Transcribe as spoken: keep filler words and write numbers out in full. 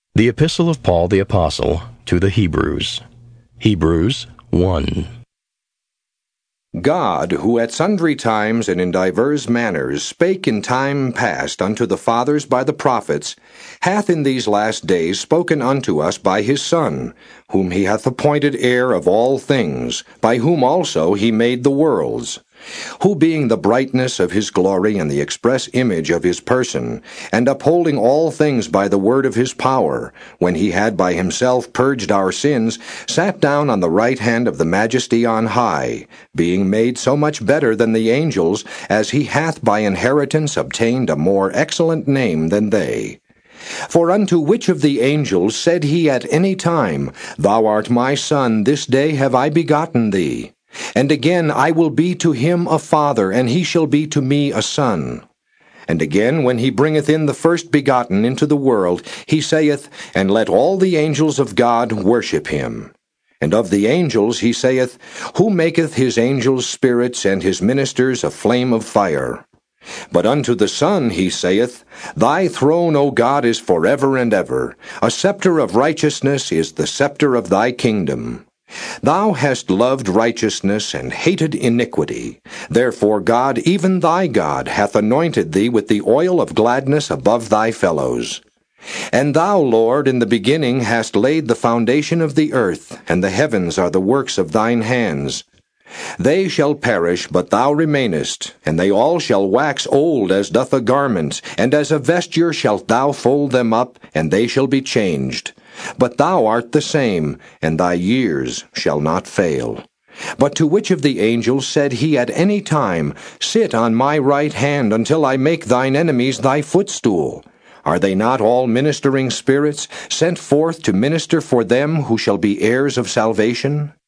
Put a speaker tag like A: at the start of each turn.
A: The Epistle of Paul the Apostle to the Hebrews. Hebrews one.
B: God, who at sundry times and in divers manners spake in time past unto the fathers by the prophets, hath in these last days spoken unto us by his Son, whom he hath appointed heir of all things, by whom also he made the worlds, who being the brightness of his glory and the express image of his person, and upholding all things by the word of his power, when he had by himself purged our sins, sat down on the right hand of the majesty on high, being made so much better than the angels, as he hath by inheritance obtained a more excellent name than they. For unto which of the angels said he at any time, Thou art my Son, this day have I begotten thee? And again, I will be to him a father, and he shall be to me a son. And again, when he bringeth in the first begotten into the world, he saith, And let all the angels of God worship him. And of the angels he saith, Who maketh his angels spirits, and his ministers a flame of fire. But unto the Son he saith, Thy throne, O God, is forever and ever. A scepter of righteousness is the scepter of thy kingdom. Thou hast loved righteousness and hated iniquity. Therefore God, even thy God, hath anointed thee with the oil of gladness above thy fellows. And thou, Lord, in the beginning hast laid the foundation of the earth, and the heavens are the works of thine hands. They shall perish, but thou remainest, and they all shall wax old as doth a garment, and as a vesture shalt thou fold them up, and they shall be changed. But thou art the same, and thy years shall not fail. But to which of the angels said he at any time, Sit on my right hand until I make thine enemies thy footstool? Are they not all ministering spirits, sent forth to minister for them who shall be heirs of salvation?